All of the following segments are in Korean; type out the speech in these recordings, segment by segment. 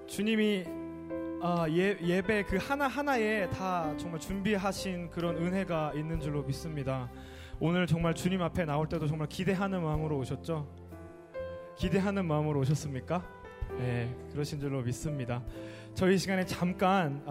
주님이 예배 그 하나하나에 다 정말 준비하신 그런 은혜가 있는 줄로 믿습니다. 오늘 정말 주님 앞에 나올 때도 정말 기대하는 마음으로 오셨죠? 기대하는 마음으로 오셨습니까? 네, 그러신 줄로 믿습니다. 저희 시간에 잠깐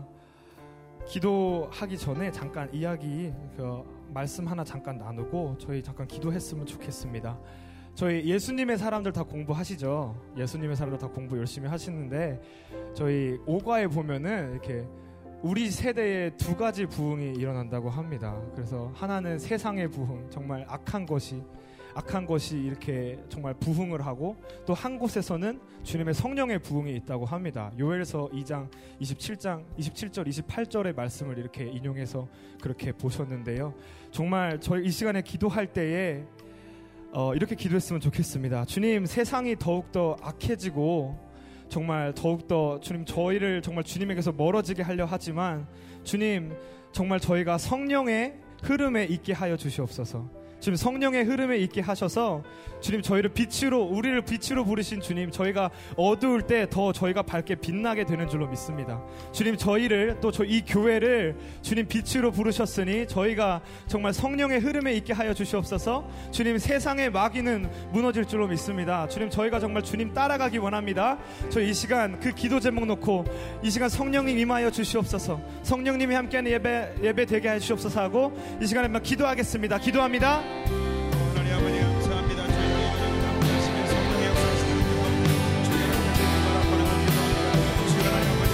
기도하기 전에 잠깐 이야기 말씀 하나 잠깐 나누고 저희 잠깐 기도했으면 좋겠습니다. 저희 예수님의 사람들 다 공부하시죠? 예수님의 사람들 다 공부 열심히 하시는데 저희 5과에 보면은 이렇게 우리 세대에 두 가지 부흥이 일어난다고 합니다. 그래서 하나는 세상의 부흥, 정말 악한 것이 이렇게 정말 부흥을 하고, 또 한 곳에서는 주님의 성령의 부흥이 있다고 합니다. 요엘서 2장 27절 28절의 말씀을 이렇게 인용해서 그렇게 보셨는데요. 정말 저희 이 시간에 기도할 때에 이렇게 기도했으면 좋겠습니다. 주님, 세상이 더욱더 악해지고 정말 더욱더 주님 저희를 정말 주님에게서 멀어지게 하려 하지만 주님 정말 저희가 성령의 흐름에 있게 하여 주시옵소서. 주님 성령의 흐름에 있게 하셔서 주님 우리를 빛으로 부르신 주님, 저희가 어두울 때 더 저희가 밝게 빛나게 되는 줄로 믿습니다. 주님 저희를 또 이 교회를 주님 빛으로 부르셨으니 저희가 정말 성령의 흐름에 있게 하여 주시옵소서. 주님 세상의 마귀는 무너질 줄로 믿습니다. 주님 저희가 정말 주님 따라가기 원합니다. 저희 이 시간 그 기도 제목 놓고 이 시간 성령님 임하여 주시옵소서. 성령님이 함께하는 예배 되게 해 주시옵소서 하고 이 시간에 막 기도하겠습니다. 기도합니다. 하나님 아버지 감사합니다. 저희 성령의 역사하시는 주님의 바라보는 기도합니다. 주님 하나님 아버지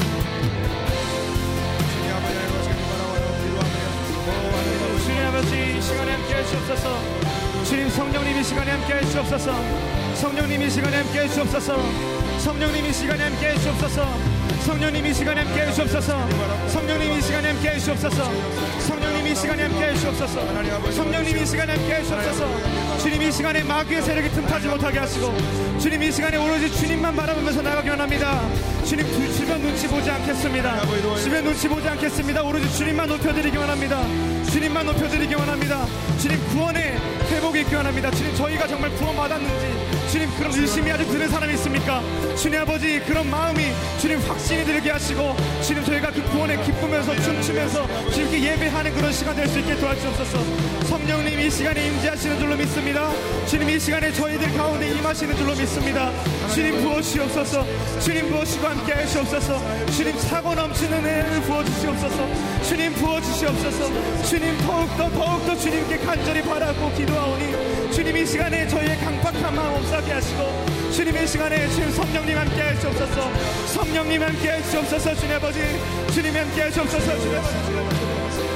주님 아버지의 것을 바라보는 기도합니다. 주님 아버지 이 시간에 함께 하시옵소서. 주님 성령님 이 시간에 함께 하시옵소서. 성령님 이 시간에 함께 하시옵소서. 성령님 이 시간에 함께 하시옵소서. 성령님 이 시간에 함께 하시옵소서. 성령님 이 시간에 함께 하시옵소서. 성령님 이 시간에 함께 하시옵소서. 성령님 이 시간에 함께 하시옵소서. 주님 이 시간에 마귀의 세력이 틈타지 못하게 하시고 주님 이 시간에 오로지 주님만 바라보면서 나가기 원합니다. 주님 주변 눈치 보지 않겠습니다. 주변 눈치 보지 않겠습니다. 오로지 주님만 높여드리기 원합니다. 주님만 높여드리기 원합니다. 주님 구원의 회복이 있기 원합니다. 주님 저희가 정말 구원받았는지 주님 그런 의심이 아직 드는 사람이 있습니까? 주님 아버지 그런 마음이 주님 확신이 들게 하시고 주님 저희가 그 구원에 기쁘면서 춤추면서 주님께 예배하는 그런 시간 될 수 있게 도와주옵소서. 성령님 이 시간에 임재하시는 줄로 믿습니다. 주님 이 시간에 저희들 가운데 임하시는 줄로 믿습니다. 주님 부어주시옵소서. 주님 부어주시고 함께 하시옵소서. 주님 차고 넘치는 은혜를 부어주시옵소서. 주님 부어주시옵소서. 주님 더욱더 주님께 간절히 바라고 기도하오니 주님 이 시간에 저희의 강팍한 마음 없사게 하시고 주님 이 시간에 주님 성령님 함께 하시옵소서. 성령님 함께 하시옵소서. 주님 아버지 주님 함께 하시옵소서. 주님 아버지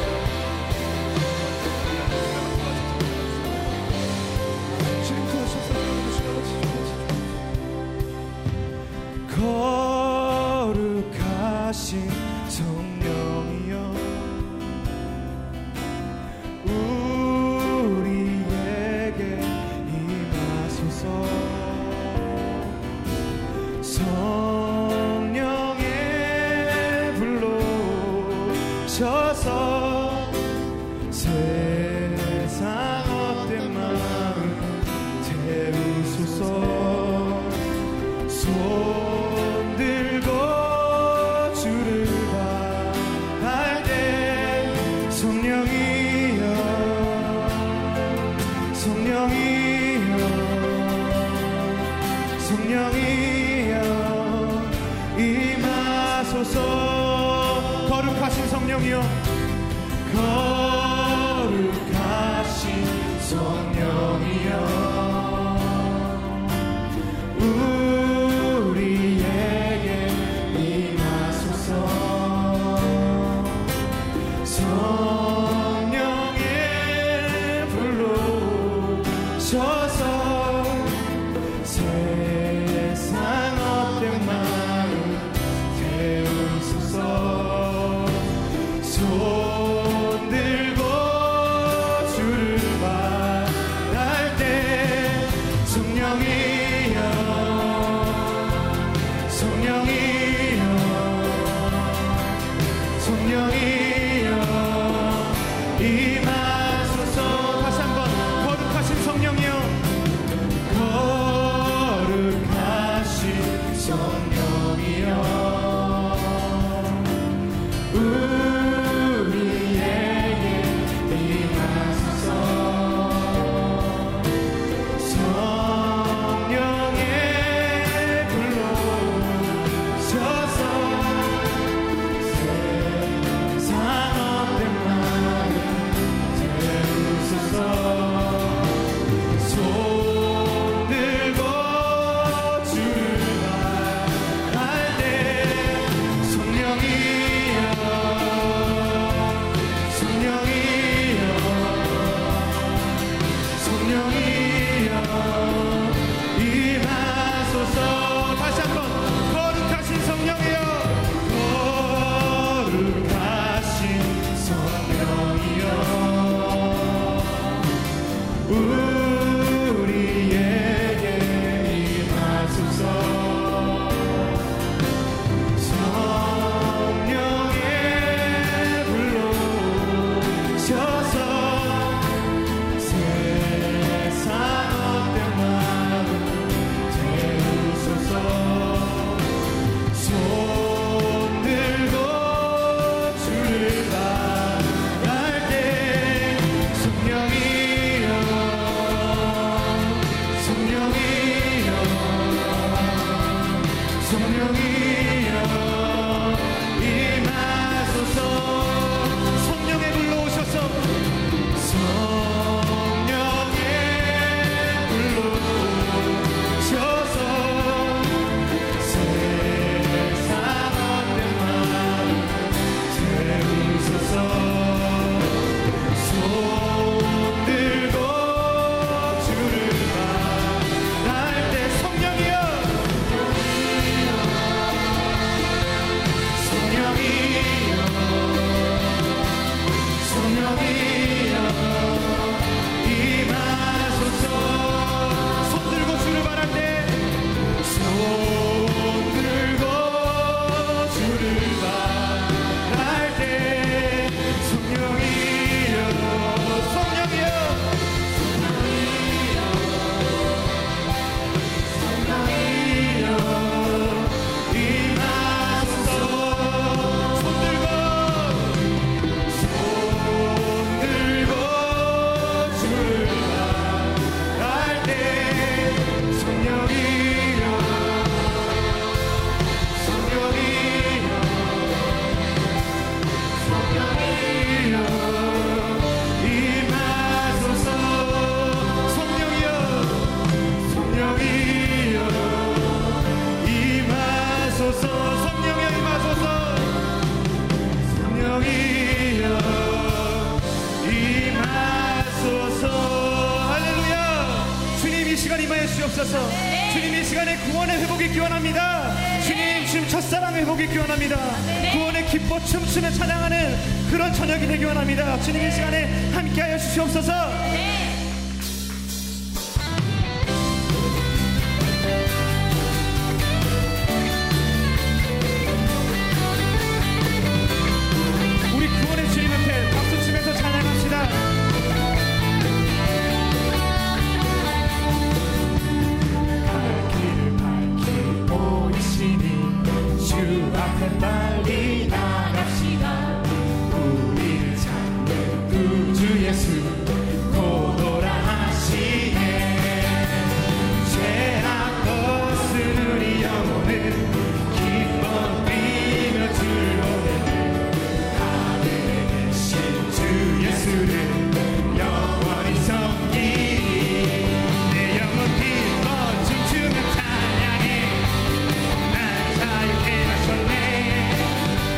거룩하신 성령이여 우리에게 임하소서. 성령의 불로 셔서 세상 헛된 마음 태우소서. 손 들고 주를 바랄 때 성령이여 성령이여 성령이여 임하소서. 거룩하신 성령이여 거룩하신 성령이여 우리에게 임하소서. 성령의 불로 셔서 세상 헛된 마음 태우소서. 손 들고 주옵소서. 주님 이 시간에 구원의 회복이 기원합니다. 주님 지금 첫사랑 회복이 기원합니다. 구원의 기뻐 춤추며 찬양하는 그런 저녁이 되기 원합니다. 주님 이 시간에 함께하여 주시옵소서. 우리 구원의 주님 앞에 박수 치면서 찬양합시다. 주 앞에 빨리 나갑시다. 우리를 찾는 구주 예수 고도라 하시네. 죄악 벗은 우리 영혼은 기뻐 뛰며 즐거워하네. 하늘에 계신 주 예수를 영원히 섬기니 내 영혼 기뻐 춤추며 찬양해. 난 자유케 하셨네.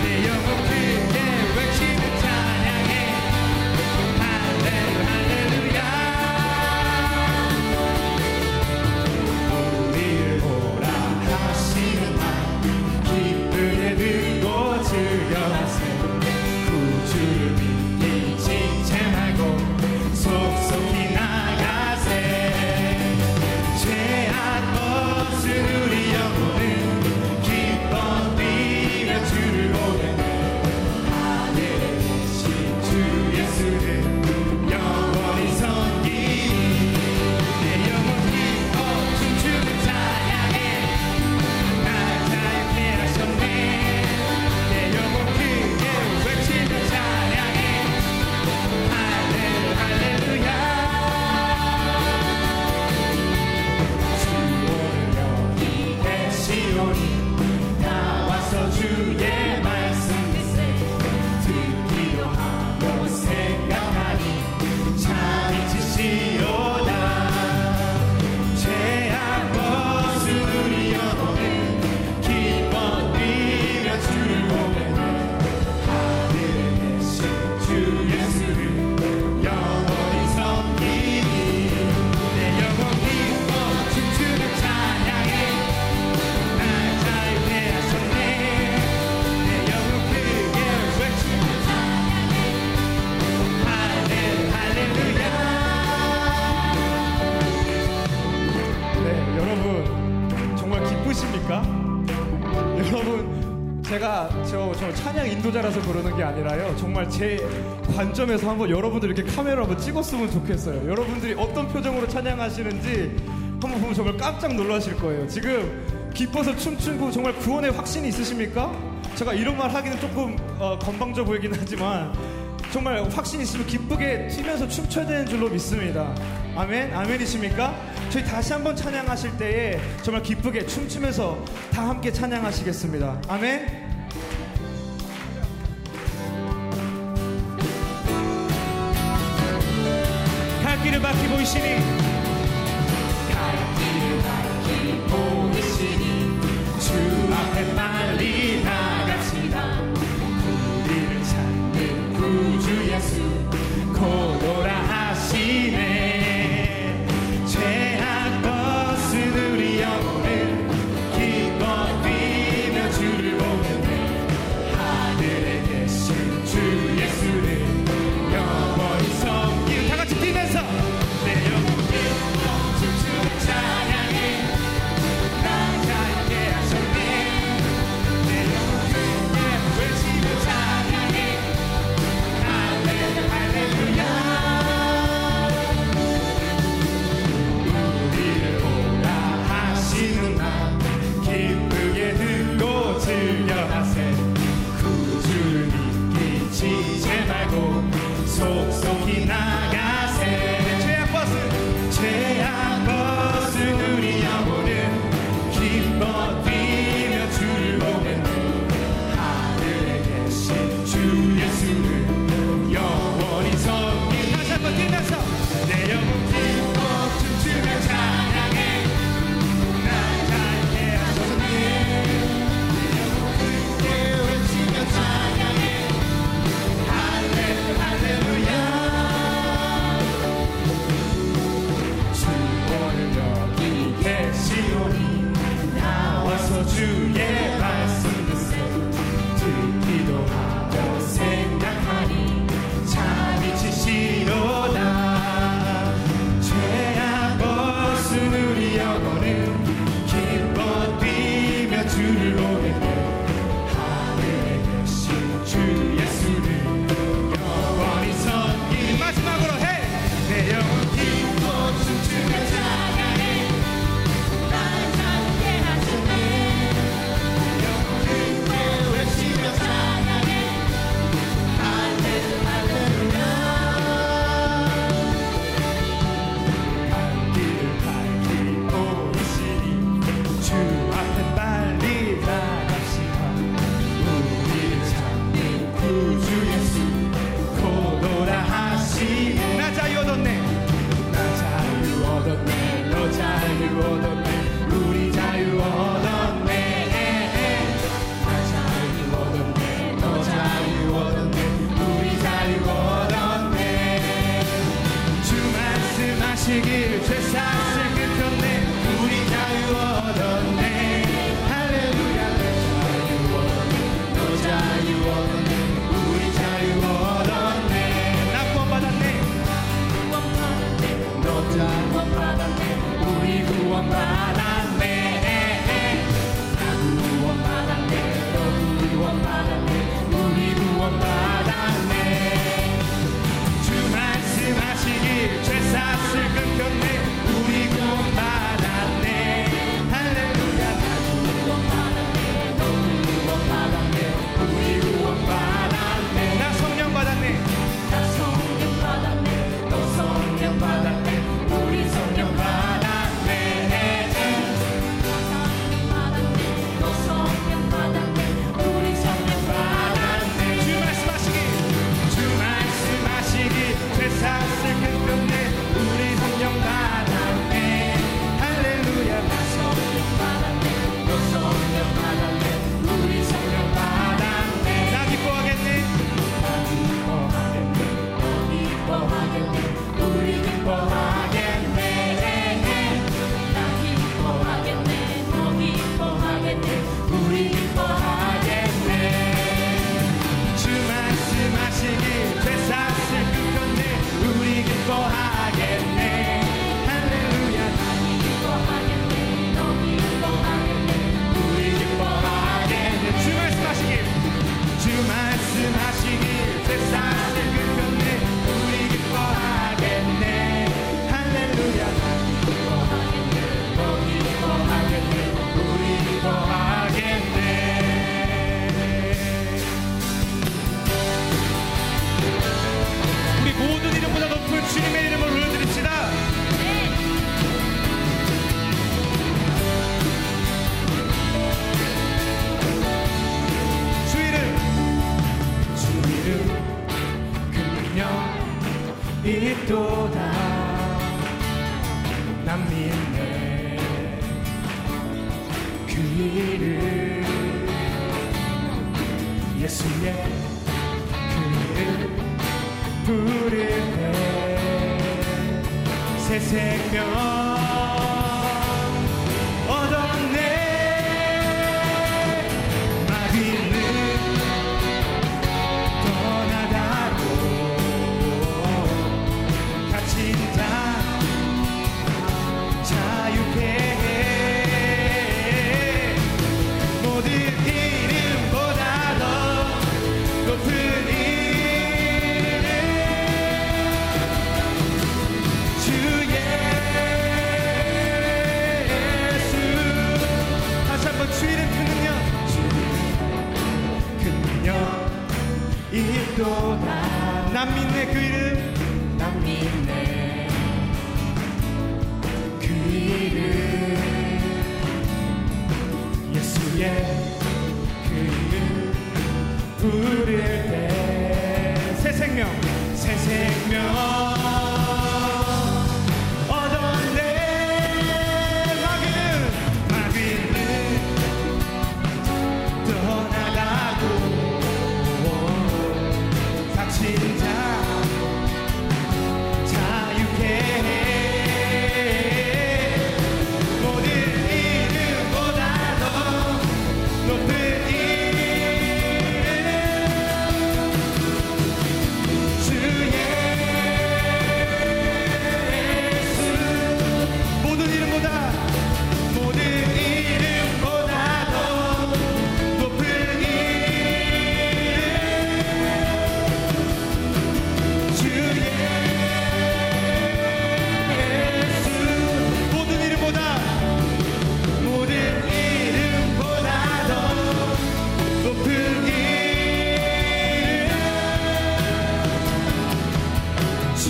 계시오니 나와서 주의 말씀 듣기도 하고 생각하니 잠이 지시오다. 죄악 벗은 우리 영혼은 기뻐 뛰며 주를 보면 하늘에 계신 주 예수를 영원히 섬기니 내 영혼 기뻐 춤추는 찬양에 날 자유케 하셨네. 내 영혼 크게 외치는 찬양에 할렐루야. 네, 여러분 정말 기쁘십니까? 여러분 제가 저 찬양 인도자라서 그러는 게 아니라요, 정말 제 관점에서 한번 여러분들 이렇게 카메라 한번 찍었으면 좋겠어요. 여러분들이 어떤 표정으로 찬양하시는지 한번 보면 정말 깜짝 놀라실 거예요. 지금 기뻐서 춤추고 정말 구원의 확신이 있으십니까? 제가 이런 말 하기는 조금 건방져 보이긴 하지만 정말 확신 있으면 기쁘게 뛰면서 춤춰야 되는 줄로 믿습니다. 아멘? 아멘이십니까? 저희 다시 한번 찬양하실 때에 정말 기쁘게 춤추면서 다 함께 찬양하시겠습니다. 아멘? 갈 길을 밝히 보이시니 갈 길을 밝히 보이시니 주 앞에 빨리 나갑시다. 우리를 찾는 구주 예수 고도라 하시네. 죄악 벗은 우리 영혼을 기뻐 뛰며 주를 보면 하늘에 계신 주 예수를 영원히 섬기는 다 같이 뛰면서 내 영혼 기뻐 춤추는 찬양에 날 자유케 하셨네. 내 영혼 크게 외치는 찬양에 할렐루야. 우리를 보라 하시는 날 기쁘게 듣고 즐겨하세. 구주를 잊지 말고 속속히 나가세. 죄악 벗은 우리 영혼은 기뻐 뛰며 주를 보면 하늘에 계신 주 예수를 영원히 섬기는. 다시 한번 뛰면서 내 영혼 기뻐 춤추며 찬양해. 날 자유케 하셨네. 내 영혼 크게 외치며 찬양해. 할렐루야. 주 오늘 여기 계시오니 나와서 주의 말씀 듣기도 하고 생각하니 잠이 지시로다. 죄악 벗은 우리 영혼은 기뻐 뛰며 주를 보면 하늘에 계신 주 예수를 영원히 섬기는. 마지막으로 해. 내 영혼 기뻐 춤추며 찬양해. 날 자유케 하셨네. 있도다. 난 믿네 그 이름 예수의 그 이름 부를 때 새 생명 얻었네. 마귀는 떠나가고 갇힌 자 자유케 해. 모든 이름보다 더 높은 이름 주 예수. 다시 한번 주 이름 그 능력 있도다. 난 믿네 그 이름. 난 믿네 그 이름 예수의 그 이름 부를 때 새 생명 얻었네. 마귀는 떠나가고 갇힌 자 자유케 해. 모든 이름보다 더 높은 이름 주 예수. 모든 이름보다 더 높은 이름 주 예수. 모든 이름보다 더 높은 이름 주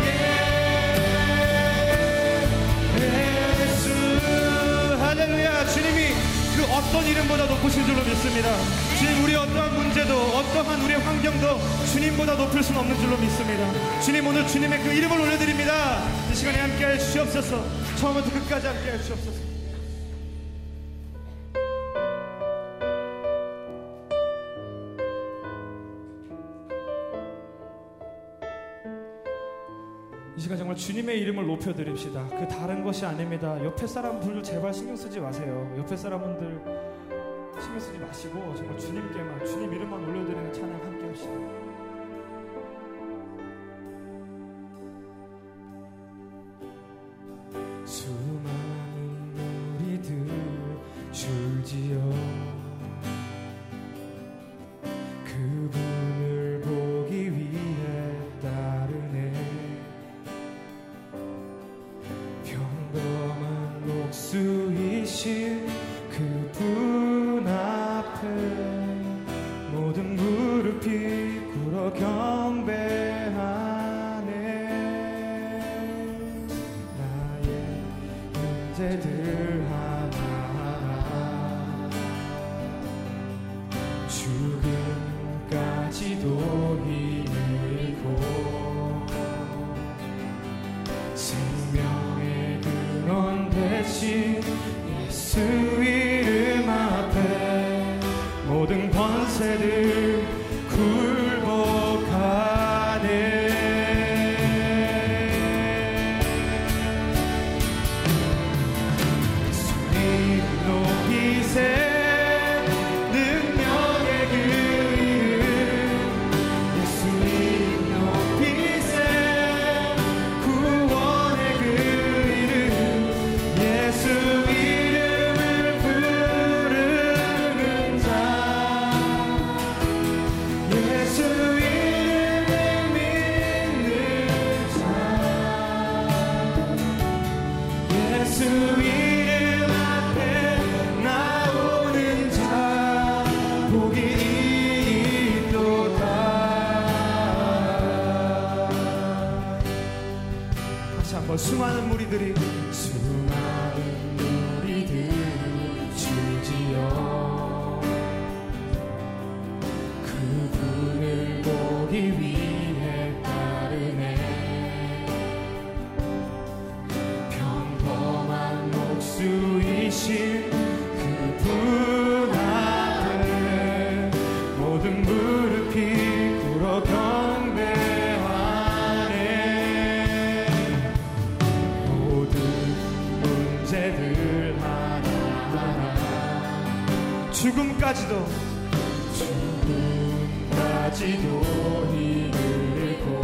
예수. 할렐루야. 주님이 그 어떤 이름보다 높으신 줄로 믿습니다. 주님, 우리 어떠한 문제도 어떠한 우리의 환경도 주님보다 높을 수는 없는 줄로 믿습니다. 주님, 오늘 주님의 그 이름을 올려드립니다. 이 시간에 함께하여 주시옵소서. 처음부터 끝까지 함께하여 주시옵소서. 이 시간 정말 주님의 이름을 높여드립시다. 그 다른 것이 아닙니다. 옆에 사람들 제발 신경 쓰지 마세요. 옆에 사람들 신경 쓰지 마시고 정말 주님께만, 주님 이름만 올려드리는 찬양 함께 합시다. 수많은 무리들 줄지어 그분을 보기 위해 따르네. 평범한 목수이신 그분 앞에 모든 무릎이 꿇어 경배하네. 나의 문제들 하나하나 죽음까지도 이끌고 생명의 근원 대신 예수 이름 앞에 모든 권세들 굴복하네. 예수님 높이세 능력의 그 이름. 예수님 높이세 구원의 그 이름. 예수 이름을 부르는 자, 예수 이름을 믿는 자, 예수 이름 앞에 나오는 자 복이 있도다. 다시 한번 수많은 무리들 줄지어 그분을 보기 위해 따르네. 죽음까지도 이르고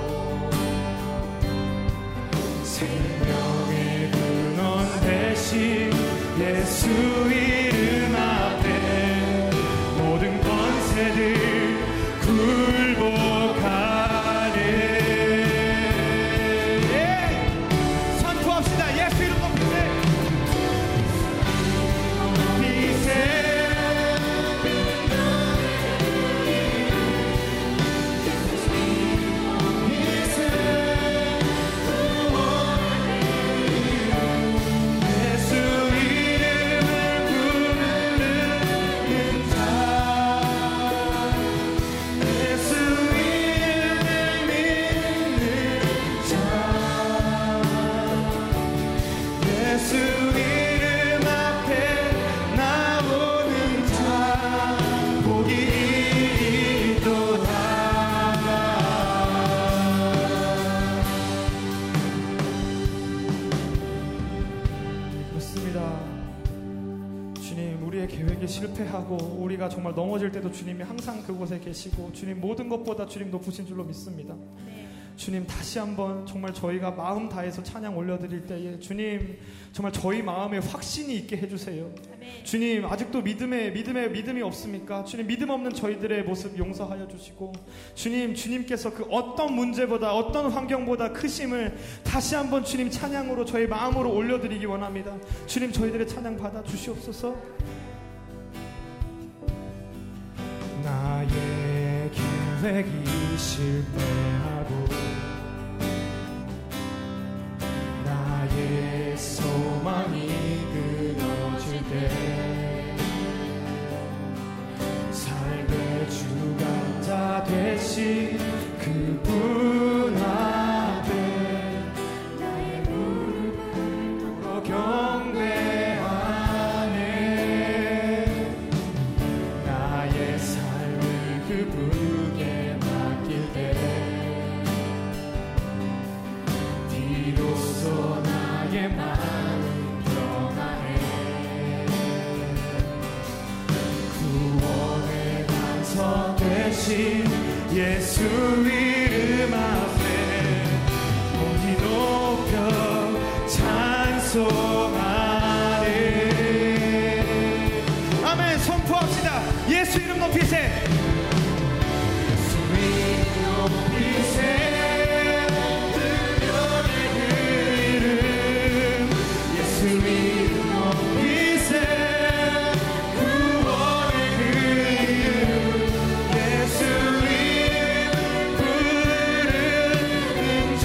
생명의 근원 되신 예수 이름 앞에 모든 권세들 굴복하네. 선포합시다. 예수 이름 높이세. 실패하고 우리가 정말 넘어질 때도 주님이 항상 그곳에 계시고 주님 모든 것보다 주님 높으신 줄로 믿습니다. 네. 주님 다시 한번 정말 저희가 마음 다해서 찬양 올려드릴 때에 주님 정말 저희 마음에 확신이 있게 해주세요. 아멘. 주님 아직도 믿음이 없습니까? 주님 믿음 없는 저희들의 모습 용서하여 주시고 주님께서 그 어떤 문제보다 어떤 환경보다 크심을 다시 한번 주님 찬양으로 저희 마음으로 올려드리기 원합니다. 주님 저희들의 찬양 받아 주시옵소서. 나의 계획이 실패하고 나의 소망이 끊어질 때 삶의 주관자 되신 그분 앞에 나의 무릎을 꿇어 경배하네. 나의 삶을 그분께 맡길 때 비로소 나의 마음 평안해. 구원의 단서 되신 예수 이름 앞에 높이 높여 찬송하네. 아멘. 선포합시다. 예수 이름 높이세. 예수 이름 높이세. 뜨거운 그 이름 예수 이름 높이세. 구원의 그 이름 예수 이름 부르는 자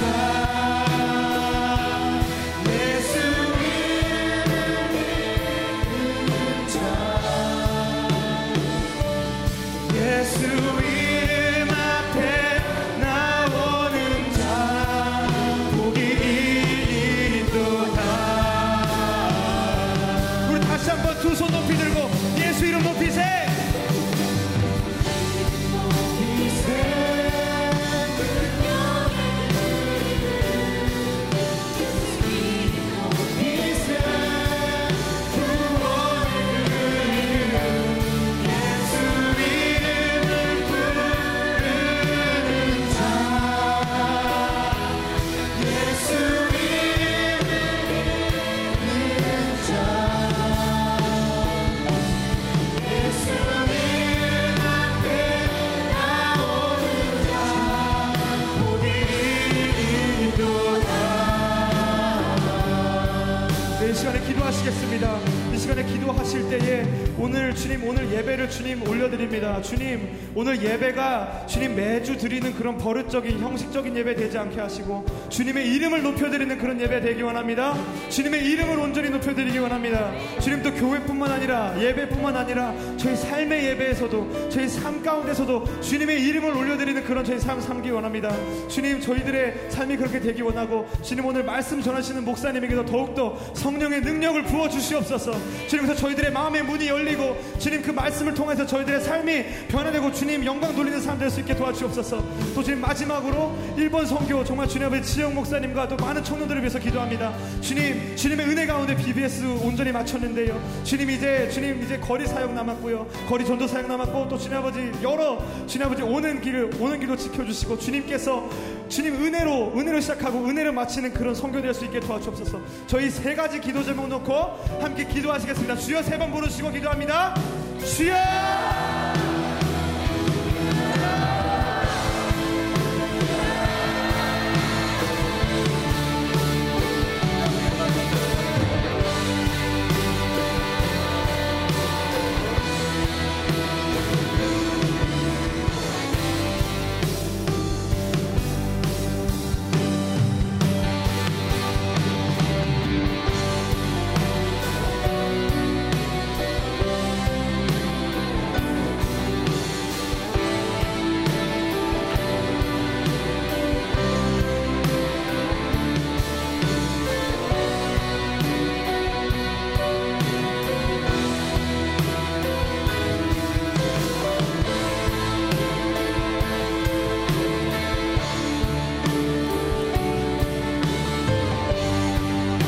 예수 이름 부르는 자 예수 이름 앞에 나오는 자 복이 있도다. 우리 다시 한번 두 손 높이 들고 예수 이름 높이세. 이 시간에 기도하시겠습니다. 이 시간에 기도하실 때에 오늘 주님 오늘 예배를 주님 올려드립니다. 주님 오늘 예배가 주님 매주 드리는 그런 버릇적인 형식적인 예배 되지 않게 하시고 주님의 이름을 높여드리는 그런 예배 되기 원합니다. 주님의 이름을 온전히 높여드리기 원합니다. 주님 또 교회뿐만 아니라 예배뿐만 아니라 저희 삶의 예배에서도 저희 삶 가운데서도 주님의 이름을 올려드리는 그런 저희 삶 삼기 원합니다. 주님 저희들의 삶이 그렇게 되기 원하고 주님 오늘 말씀 전하시는 목사님에게도 더욱더 성령의 능력을 부어주시옵소서. 주님 그래서 저희들의 마음의 문이 열리게 열리고 주님 그 말씀을 통해서 저희들의 삶이 변화되고 주님 영광 돌리는 사람 될 수 있게 도와주옵소서. 또 주님 마지막으로 일본 선교 정말 주님 아버지 지영 목사님과 또 많은 청년들을 위해서 기도합니다. 주님, 주님의 은혜 가운데 BBS 온전히 마쳤는데요. 주님 이제 거리 사역 남았고요. 거리 전도 사역 남았고 또 주님 아버지 여러 주님 아버지 오는 길도 지켜주시고 주님께서 주님 은혜로 시작하고 은혜로 마치는 그런 선교 될 수 있게 도와주옵소서. 저희 세 가지 기도 제목 놓고 함께 기도하시겠습니다. 주여 세 번 부르시고 기도합니다. 주여